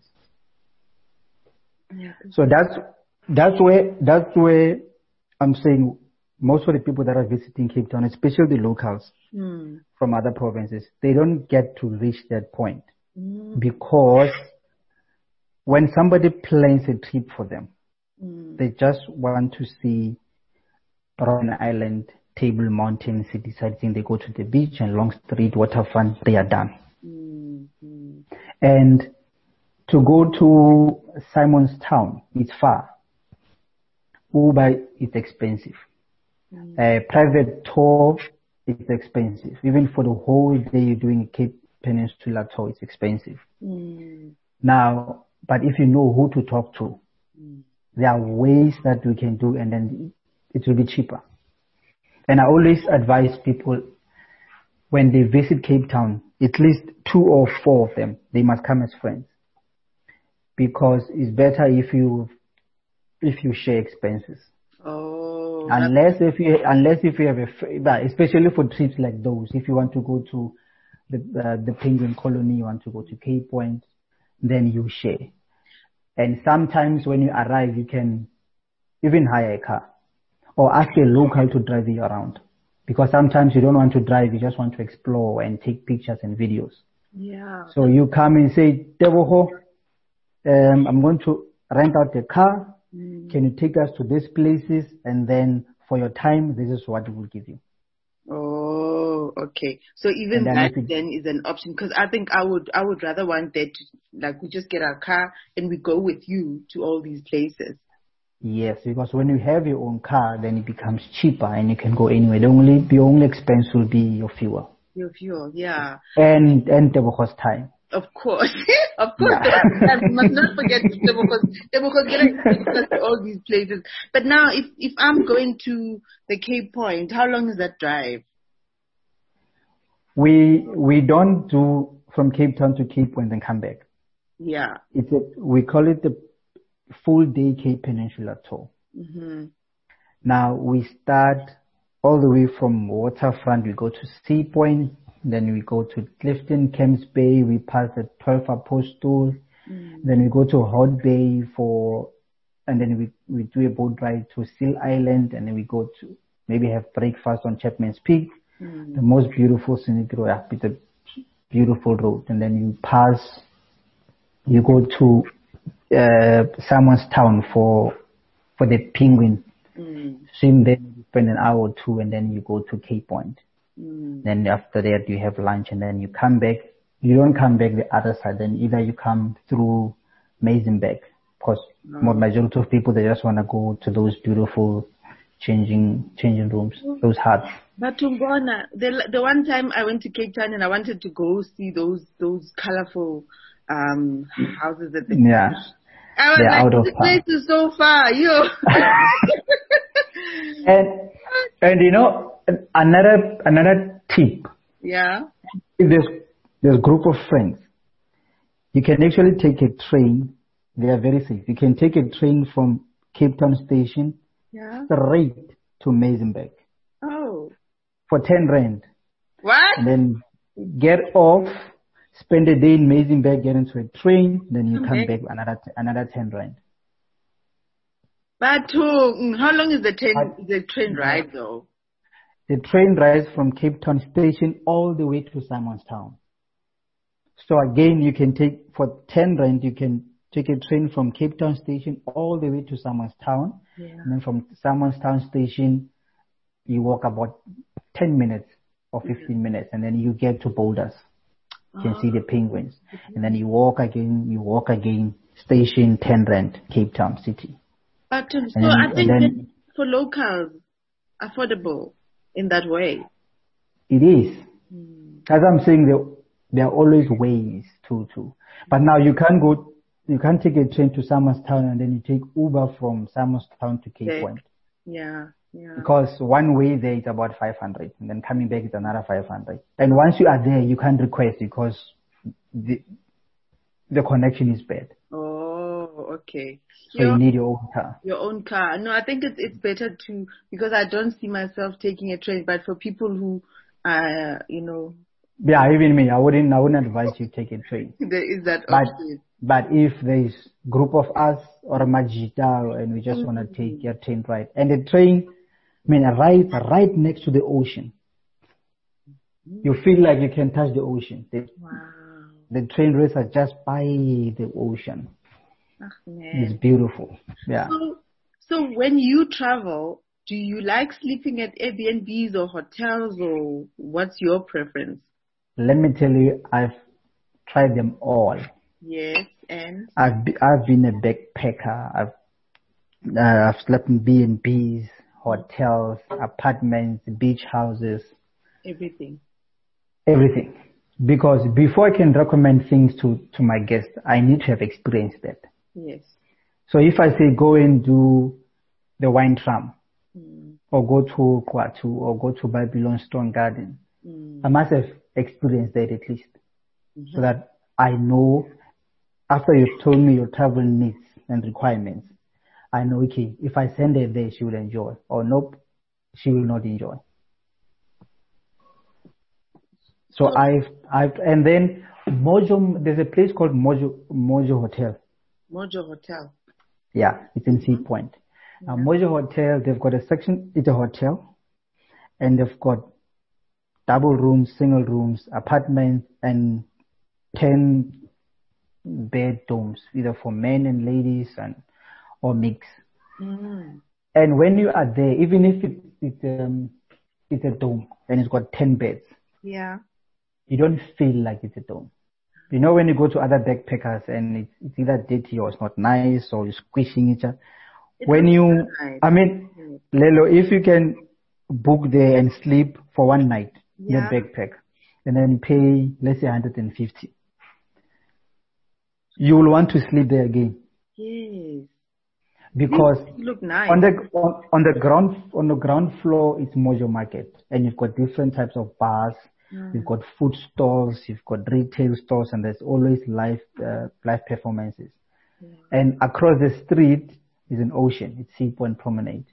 Speaker 2: Yeah. So that's that's where that's where I'm saying most of the people that are visiting Cape Town, especially the locals mm. from other provinces, they don't get to reach that point mm. because when somebody plans a trip for them, mm. they just want to see Robben Island, Table Mountain, city sightseeing. They go to the beach and Long Street, waterfront. They are done. Mm. Mm-hmm. And to go to Simonstown, it's far. Uber is expensive. Mm. A private tour is expensive. Even for the whole day you're doing a Cape Peninsula tour, it's expensive. Mm. Now, but if you know who to talk to, mm. there are ways that we can do, and then it will be cheaper. And I always advise people when they visit Cape Town, at least two or four of them, they must come as friends. Because it's better if you if you share expenses.
Speaker 1: Oh.
Speaker 2: Unless if you unless if you have a, especially for trips like those, if you want to go to the uh, the penguin colony, you want to go to Cape Point, then you share. And sometimes when you arrive, you can even hire a car or ask a local to drive you around. Because sometimes you don't want to drive, you just want to explore and take pictures and videos.
Speaker 1: Yeah.
Speaker 2: So you come and say, Teboho, um, I'm going to rent out a car. Mm. Can you take us to these places? And then for your time, this is what we will give you.
Speaker 1: Oh, okay. So even
Speaker 2: then
Speaker 1: that then is an option, because I think I would I would rather want that to, like, we just get our car and we go with you to all these places.
Speaker 2: Yes, because when you have your own car, then it becomes cheaper and you can go anywhere. The only the only expense will be your fuel.
Speaker 1: Your fuel, yeah.
Speaker 2: And and Teboho's time.
Speaker 1: Of course, of course. Yeah. We must not forget Teboho's getting to all these places. But now, if if I'm going to the Cape Point, how long is that drive?
Speaker 2: We we don't do from Cape Town to Cape Point and come back.
Speaker 1: Yeah.
Speaker 2: It's a, we call it the full day Cape Peninsula tour. Mm-hmm. Now we start all the way from Waterfront. We go to Sea Point, then we go to Clifton, Camps Bay. We pass the twelve Apostles. Mm-hmm. Then we go to Hot Bay for, and then we we do a boat ride to Seal Island, and then we go to maybe have breakfast on Chapman's Peak, mm-hmm. the most beautiful scenic road. It's a beautiful road, and then you pass. You go to uh, Simonstown for for the penguin. Mm. Swim there, you spend an hour or two, and then you go to Cape Point. Mm. Then after that, you have lunch, and then you come back. You don't come back the other side. Then either you come through Maizenberg, because mm. more majority of people, they just want to go to those beautiful changing changing rooms, those huts.
Speaker 1: But Tumbona, the the one time I went to Cape Town and I wanted to go see those those colorful um houses at the
Speaker 2: yeah.
Speaker 1: beach. I was They're like, this place is so far, yo.
Speaker 2: and and you know another another tip.
Speaker 1: Yeah.
Speaker 2: If there's there's a group of friends, you can actually take a train. They are very safe. You can take a train from Cape Town station,
Speaker 1: yeah,
Speaker 2: straight to Maizenberg.
Speaker 1: Oh.
Speaker 2: For ten rand.
Speaker 1: What?
Speaker 2: And then get off. Spend a day in Maizenberg, get into a train, then you okay. come back another another ten rand.
Speaker 1: But uh, how long is the train but, the train ride though?
Speaker 2: The train rides from Cape Town station all the way to Simonstown. So again, you can take for ten rand, you can take a train from Cape Town station all the way to Simonstown, yeah. and then from Simonstown station, you walk about ten minutes or fifteen yeah. minutes, and then you get to Boulders. You can oh. see the penguins. And then you walk again, you walk again, station ten rand, Cape Town City.
Speaker 1: But um, so then, I think then, for locals, affordable in that way.
Speaker 2: It is. Hmm. As I'm saying, there, there are always ways to, to. But now you can't go, you can't take a train to Simonstown and then you take Uber from Simonstown to Cape Point.
Speaker 1: Yeah. Yeah.
Speaker 2: Because one way there is about five hundred, and then coming back is another five hundred. And once you are there, you can't request because the the connection is bad.
Speaker 1: Oh, okay.
Speaker 2: So your, you need your own car.
Speaker 1: Your own car. No, I think it's it's better to, because I don't see myself taking a train. But for people who, uh, you know.
Speaker 2: Yeah, even me, I wouldn't I wouldn't advise you take a train.
Speaker 1: There is that
Speaker 2: but,
Speaker 1: option.
Speaker 2: But if there is group of us or a Majita and we just mm-hmm. want to take your train ride, and the train. I mean, right, right next to the ocean. You feel like you can touch the ocean. The,
Speaker 1: wow.
Speaker 2: the train rails are just by the ocean.
Speaker 1: Oh,
Speaker 2: it's beautiful. Yeah.
Speaker 1: So, so when you travel, do you like sleeping at Airbnbs or hotels, or what's your preference?
Speaker 2: Let me tell you, I've tried them all.
Speaker 1: Yes, and
Speaker 2: I've be, I've been a backpacker. I've uh, I've slept in B and B's, hotels, apartments, beach houses.
Speaker 1: Everything.
Speaker 2: Everything. Because before I can recommend things to, to my guests, I need to have experienced that.
Speaker 1: Yes.
Speaker 2: So if I say go and do the wine tram, mm. or go to Kwatu, or go to Babylon Stone Garden, mm. I must have experienced that at least. Mm-hmm. So that I know, after you've told me your travel needs and requirements, I know, okay, if I send her there, she will enjoy. Or nope, she will not enjoy. So oh. I've, I've, and then Mojo, there's a place called Mojo, Mojo Hotel.
Speaker 1: Mojo Hotel.
Speaker 2: Yeah, it's in Sea Point. Yeah. Now, Mojo Hotel, they've got a section, it's a hotel, and they've got double rooms, single rooms, apartments, and ten bed domes, either for men and ladies and or mix. Mm. And when you are there, even if it, it's um, it's a dome and it's got ten beds,
Speaker 1: yeah,
Speaker 2: you don't feel like it's a dome. You know, when you go to other backpackers and it's, it's either dirty or it's not nice or you're squishing each other. It when you, nice. I mean, mm. Lelo, if you can book there and sleep for one night, yeah. in a backpack, and then pay, let's say, one hundred fifty, you will want to sleep there again.
Speaker 1: Yes.
Speaker 2: Because
Speaker 1: look nice.
Speaker 2: on the on, on the ground on the ground floor is Mojo Market, and you've got different types of bars. Mm. You've got food stalls, you've got retail stores, and there's always live uh, live performances. Mm. And across the street is an ocean. It's Sea Point Promenade.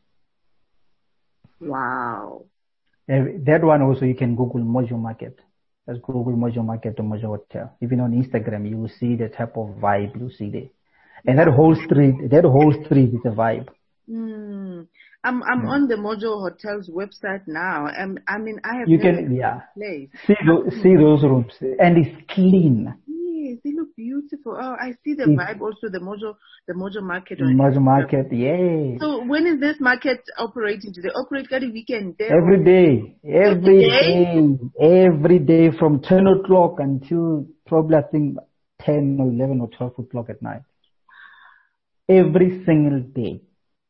Speaker 1: Wow.
Speaker 2: And that one also you can Google Mojo Market. Just Google Mojo Market or Mojo Hotel. Even on Instagram, you will see the type of vibe you see there. And that whole street, that whole street is a vibe.
Speaker 1: Mm. I'm I'm mm. on the Mojo Hotel's website now. Um, I mean, I have
Speaker 2: you can yeah place. see those see those rooms, and it's clean.
Speaker 1: Yes, they look beautiful. Oh, I see the it's, vibe also. The Mojo the Mojo Market.
Speaker 2: Mojo Market, yeah.
Speaker 1: So when is this market operating? Do they operate every weekend? There
Speaker 2: every day, every day? day, every day from ten o'clock until probably I think ten or eleven or twelve o'clock at night. Every single day.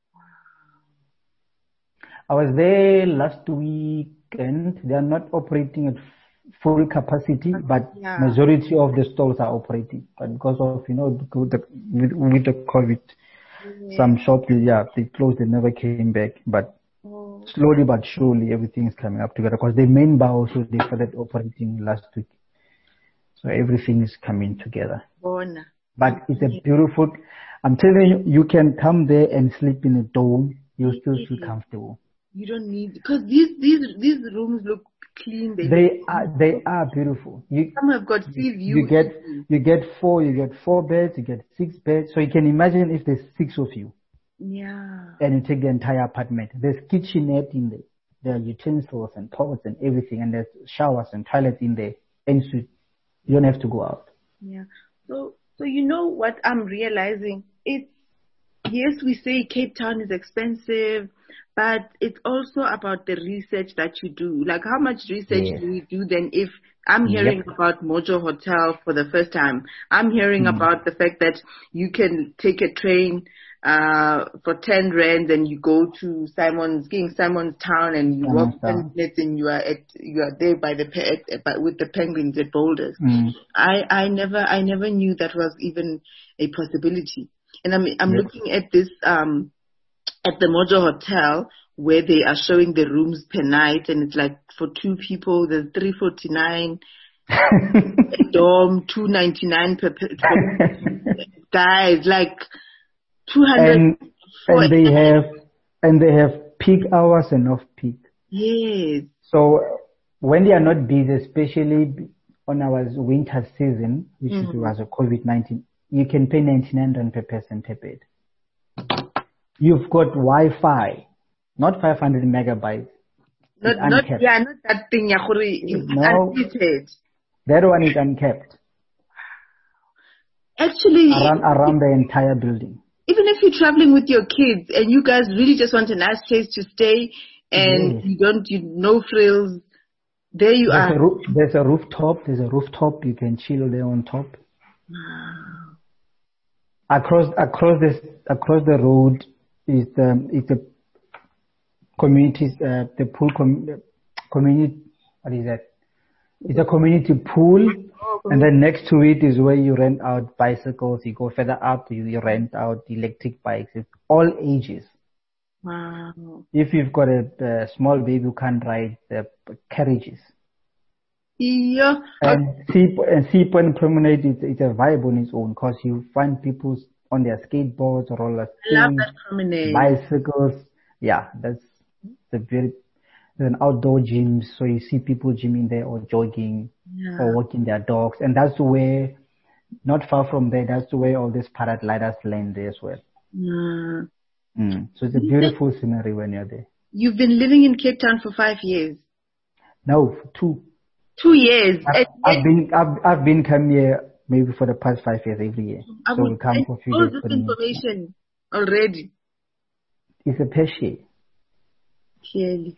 Speaker 2: I was there last weekend. They are not operating at full capacity, but yeah. majority of the stores are operating. But because of, you know, with the, with, with the COVID, yeah. some shops, yeah, they closed, they never came back. But oh. slowly but surely, everything is coming up together. Because the main bar also, they started operating last week. So everything is coming together.
Speaker 1: Bon.
Speaker 2: But it's a beautiful, I'm telling you, you can come there and sleep in a dome. You still feel comfortable.
Speaker 1: You don't need, because these these these rooms look clean.
Speaker 2: They, they are clean. They are beautiful. You,
Speaker 1: Some have got sea view.
Speaker 2: You get you get four you get four beds. You get six beds. So you can imagine if there's six of you.
Speaker 1: Yeah.
Speaker 2: And you take the entire apartment. There's kitchenette in there. There are utensils and pots and everything, and there's showers and toilets in there. And so you don't have to go out.
Speaker 1: Yeah. So so you know what I'm realizing? It's yes, we say Cape Town is expensive. But it's also about the research that you do. Like, how much research yeah. do we do then if I'm hearing yep. about Mojo Hotel for the first time? I'm hearing mm. about the fact that you can take a train uh for ten rands and you go to Simon's, King Simon's Town, and you Simon's walk ten minutes and you are at, you are there by the at, with the penguins at Boulders. Mm. I, I never, I never knew that was even a possibility. And I'm, I'm yep. looking at this, um, at the Mojo Hotel, where they are showing the rooms per night, and it's like for two people, there's three forty-nine dorm, two ninety-nine per, per guys, like two hundred.
Speaker 2: And, and they have and they have peak hours and off peak.
Speaker 1: Yes.
Speaker 2: So when they are not busy, especially on our winter season, which mm-hmm. was a COVID nineteen, you can pay ninety-nine rand per person per bed. You've got Wi-Fi, not five hundred megabytes.
Speaker 1: Not, not, yeah, not that thing, Yahuri.
Speaker 2: No, that one is uncapped.
Speaker 1: Actually,
Speaker 2: around, around the entire building.
Speaker 1: Even if you're traveling with your kids and you guys really just want a nice place to stay and yes. you don't, you no frills, There you
Speaker 2: there's
Speaker 1: are.
Speaker 2: A roof, there's a rooftop. There's a rooftop. You can chill there on top.
Speaker 1: Wow.
Speaker 2: Across across this across the road is the is the communities uh, the pool com- community. What is that? It's a community pool, and then next to it is where you rent out bicycles. You go further up, you, you rent out electric bikes. It's all ages.
Speaker 1: Wow.
Speaker 2: If you've got a, a small baby who can't ride the carriages.
Speaker 1: Yeah.
Speaker 2: And Sea and Sea Point Promenade is it's a vibe on its own because you find people on their skateboards, roller skates,
Speaker 1: I love that promenade.
Speaker 2: bicycles. Yeah, that's the very there's an outdoor gym, so you see people gymming there or jogging
Speaker 1: Yeah.
Speaker 2: or walking their dogs, and that's where, not far from there, that's where all these paragliders land there as well.
Speaker 1: Mm.
Speaker 2: Mm. So it's a beautiful scenery when you're there.
Speaker 1: You've been living in Cape Town for five years.
Speaker 2: No, for two.
Speaker 1: Two years.
Speaker 2: I've, I've been I've I've been come here maybe for the past five years every year.
Speaker 1: I
Speaker 2: so we come for a few
Speaker 1: all
Speaker 2: days.
Speaker 1: this information already.
Speaker 2: It's a passion.
Speaker 1: Clearly.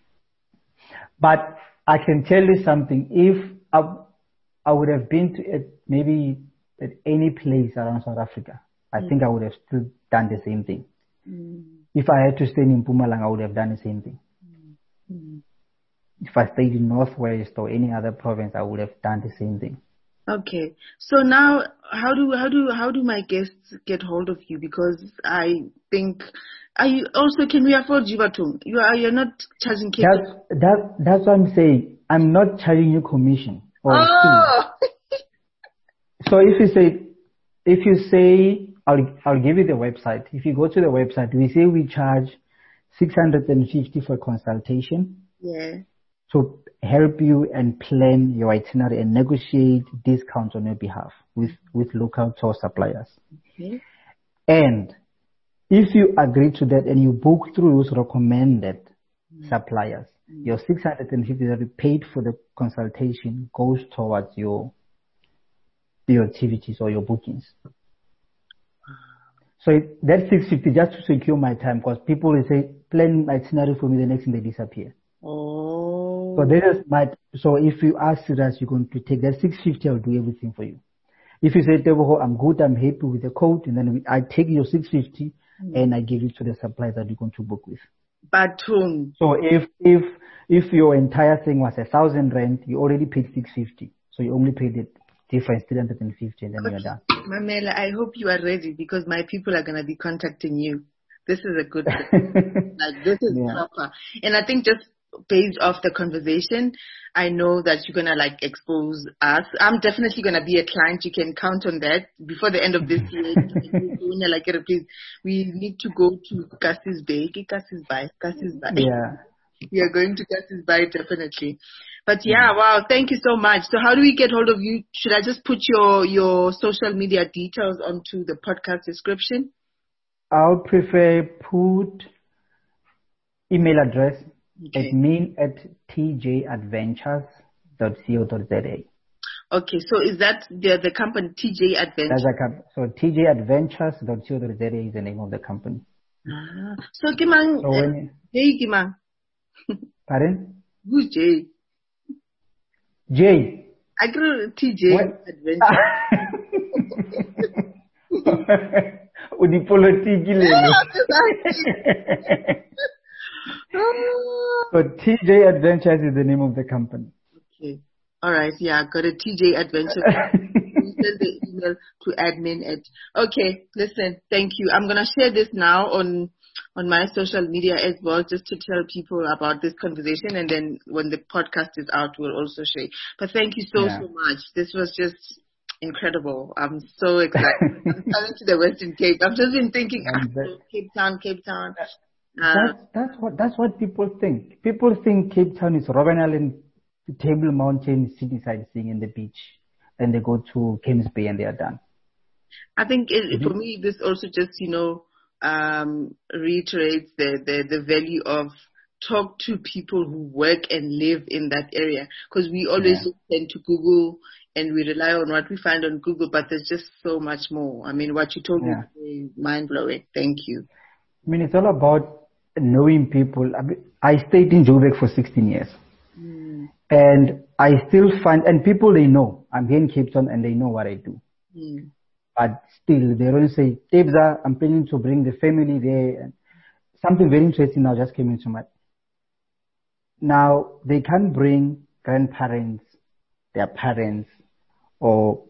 Speaker 2: But I can tell you something. If I, I would have been to it, maybe at any place around South Africa, I mm. think I would have still done the same thing.
Speaker 1: Mm.
Speaker 2: If I had to stay in Mpumalanga, I would have done the same thing.
Speaker 1: Mm.
Speaker 2: If I stayed in Northwest or any other province, I would have done the same thing.
Speaker 1: Okay. So now, how do how do how do my guests get hold of you? Because I think, are you also, can we afford Jibatung? You are you're not charging Cape Town.
Speaker 2: That's that that's what I'm saying. I'm not charging you commission or
Speaker 1: oh.
Speaker 2: fee. So if you say if you say I'll I'll give you the website. If you go to the website, we say we charge six hundred fifty for consultation.
Speaker 1: Yeah.
Speaker 2: To help you and plan your itinerary and negotiate discounts on your behalf with, with local tour suppliers.
Speaker 1: Okay.
Speaker 2: And if you agree to that and you book through those recommended mm. suppliers, mm. your six hundred fifty that you paid for the consultation goes towards your, your activities or your bookings. So it, that's six hundred fifty just to secure my time, because people will say, plan my itinerary for me, the next thing they disappear.
Speaker 1: Oh.
Speaker 2: So this is my, so if you are serious, you're going to take that six hundred fifty, I'll do everything for you. If you say, I'm good, I'm happy with the quote, and then I take your six hundred fifty mm. and I give it to the supplier that you're going to book with.
Speaker 1: Batum.
Speaker 2: So if, if, if your entire thing was a thousand rand, you already paid six hundred fifty. So you only paid the difference, three hundred fifty, and then okay. you're done.
Speaker 1: Mamela, I hope you are ready, because my people are going to be contacting you. This is a good thing. Like, this is yeah. proper. And I think just based off the conversation, I know that you're going to like expose us. I'm definitely going to be a client. You can count on that. Before the end of this year, like, please, we need to go to Cassis Bay. Cassis Bay. Cassis Bay.
Speaker 2: Yeah.
Speaker 1: We are going to Cassis Bay, definitely. But yeah, wow, thank you so much. So how do we get hold of you? Should I just put your, your social media details onto the podcast description?
Speaker 2: I would prefer put email address.
Speaker 1: Okay.
Speaker 2: Admin at t j adventures dot co dot z a.
Speaker 1: Okay, so is that the the company T J Adventures?
Speaker 2: That's a company. So t j adventures dot co dot z a is the name of the company.
Speaker 1: Ah. So Kimang, so uh, Jay Kimang.
Speaker 2: Pardon?
Speaker 1: Who's Jay?
Speaker 2: Jay.
Speaker 1: I grew T J Adventures.
Speaker 2: So T J Adventures is the name of the company.
Speaker 1: Okay. All right. Yeah, got a T J Adventures. You send the email to admin at. Okay. Listen. Thank you. I'm gonna share this now on on my social media as well, just to tell people about this conversation, and then when the podcast is out, we'll also share. But thank you so yeah. so much. This was just incredible. I'm so excited. I'm coming to the Western Cape. I've just been thinking, oh, Cape Town, Cape Town. Uh,
Speaker 2: that's, that's what that's what people think. People think Cape Town is Robben Island, Table Mountain, city sightseeing and the beach. Then they go to Camps Bay and they are done.
Speaker 1: I think it, mm-hmm. for me, this also just, you know, um, reiterates the, the, the value of talk to people who work and live in that area. Because we always yeah. tend to Google and we rely on what we find on Google, but there's just so much more. I mean, what you told yeah. me is mind-blowing. Thank you.
Speaker 2: I mean, it's all about knowing people. I stayed in Joburg for sixteen years. Mm. And I still find, and people, they know, I'm here in Cape Town and they know what I do. Mm. But still, they don't say, Tebza, I'm planning to bring the family there. And something very interesting now just came into my, now they can't bring grandparents, their parents, or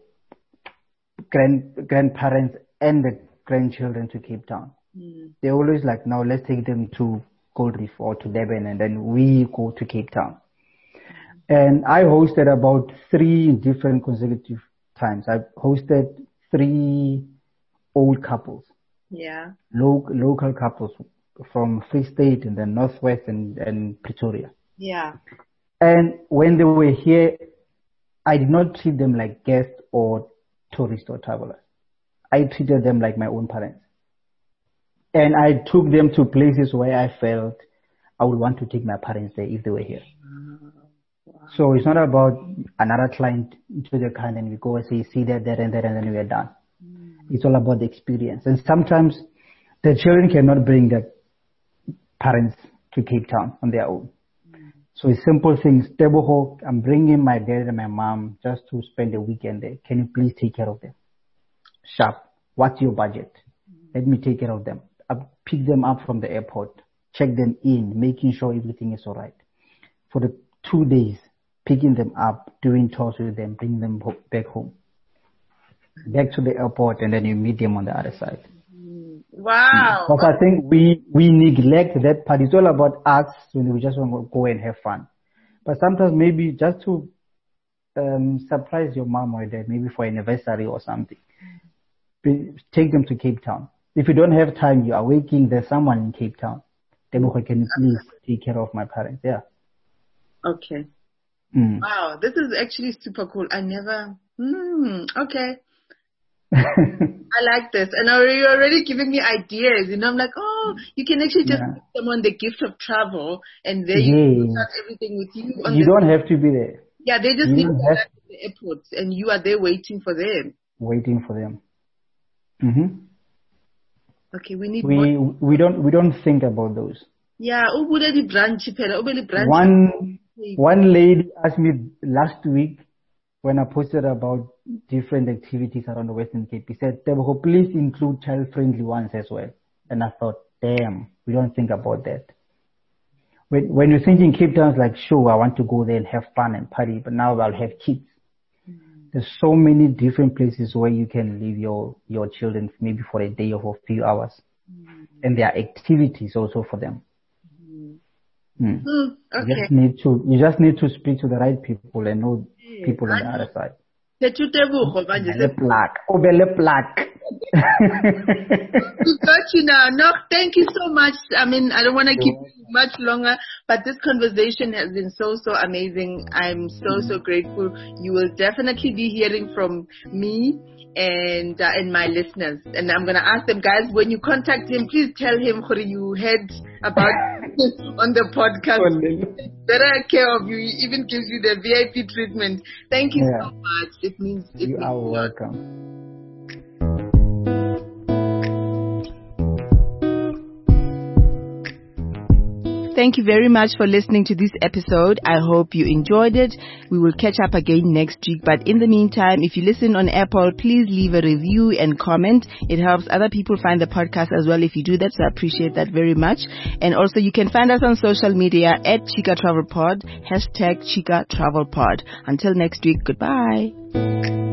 Speaker 2: grand, grandparents and the grandchildren to Cape Town. Mm. They're always like, no, let's take them to Gold Reef or to Durban and then we go to Cape Town. And I hosted about three different consecutive times. I hosted three old couples.
Speaker 1: Yeah.
Speaker 2: Lo- local couples from Free State and then Northwest and, and Pretoria.
Speaker 1: Yeah.
Speaker 2: And when they were here, I did not treat them like guests or tourists or travelers. I treated them like my own parents. And I took them to places where I felt I would want to take my parents there if they were here. Wow. So it's not about another client to the client and we go and say, see that, there and there, and then we are done. Mm. It's all about the experience. And sometimes the children cannot bring their parents to Cape Town on their own. Mm. So it's simple things. Teboho, I'm bringing my dad and my mom just to spend a weekend there. Can you please take care of them? Sharp. What's your budget? Mm. Let me take care of them. I'll pick them up from the airport, check them in, making sure everything is all right. For the two days, picking them up, doing tours with them, bringing them ho- back home. Back to the airport, and then you meet them on the other side.
Speaker 1: Wow.
Speaker 2: Because I think we, we neglect that part. It's all about us when we just want to go and have fun. But sometimes maybe just to um, surprise your mom or dad, maybe for an anniversary or something, take them to Cape Town. If you don't have time, you are waking, there's someone in Cape Town. Then can you please take care of my parents? Yeah.
Speaker 1: Okay.
Speaker 2: Mm.
Speaker 1: Wow, this is actually super cool. I never, hmm, okay. I like this. And you're already giving me ideas. You know, I'm like, oh, you can actually just
Speaker 2: yeah.
Speaker 1: give someone the gift of travel and they
Speaker 2: yes.
Speaker 1: start everything with you. On
Speaker 2: you
Speaker 1: the,
Speaker 2: don't have to be there.
Speaker 1: Yeah, they just
Speaker 2: you
Speaker 1: need to arrive at the airport and you are there waiting for them.
Speaker 2: Waiting for them. Mm-hmm.
Speaker 1: Okay, we need
Speaker 2: we
Speaker 1: more.
Speaker 2: we don't we don't think about those.
Speaker 1: Yeah,
Speaker 2: one one lady asked me last week when I posted about different activities around the Western Cape. He said, Teboho, please include child-friendly ones as well. And I thought, damn, we don't think about that. When when you're thinking Cape Town, it's like, sure, I want to go there and have fun and party, but now I'll have kids. There's so many different places where you can leave your, your children maybe for a day or for a few hours. Mm. And there are activities also for them. Mm. Mm. Mm, okay. You just need to, you just need to speak to the right people and know yeah, people on the other side.
Speaker 1: We got you now. No, thank you so much. I mean, I don't want to keep you much longer, but this conversation has been so, so amazing. I'm so, so grateful. You will definitely be hearing from me and uh, and my listeners. And I'm going to ask them, guys, when you contact him, please tell him what you heard about on the podcast. Better care of you. He even gives you the V I P treatment. Thank you yeah. so much. It means it
Speaker 2: you
Speaker 1: means
Speaker 2: are welcome.
Speaker 1: Thank you very much for listening to this episode. I hope you enjoyed it. We will catch up again next week. But in the meantime, if you listen on Apple, please leave a review and comment. It helps other people find the podcast as well if you do that. So I appreciate that very much. And also you can find us on social media at Chika Travel Pod, hashtag Chika Travel Pod. Until next week, goodbye.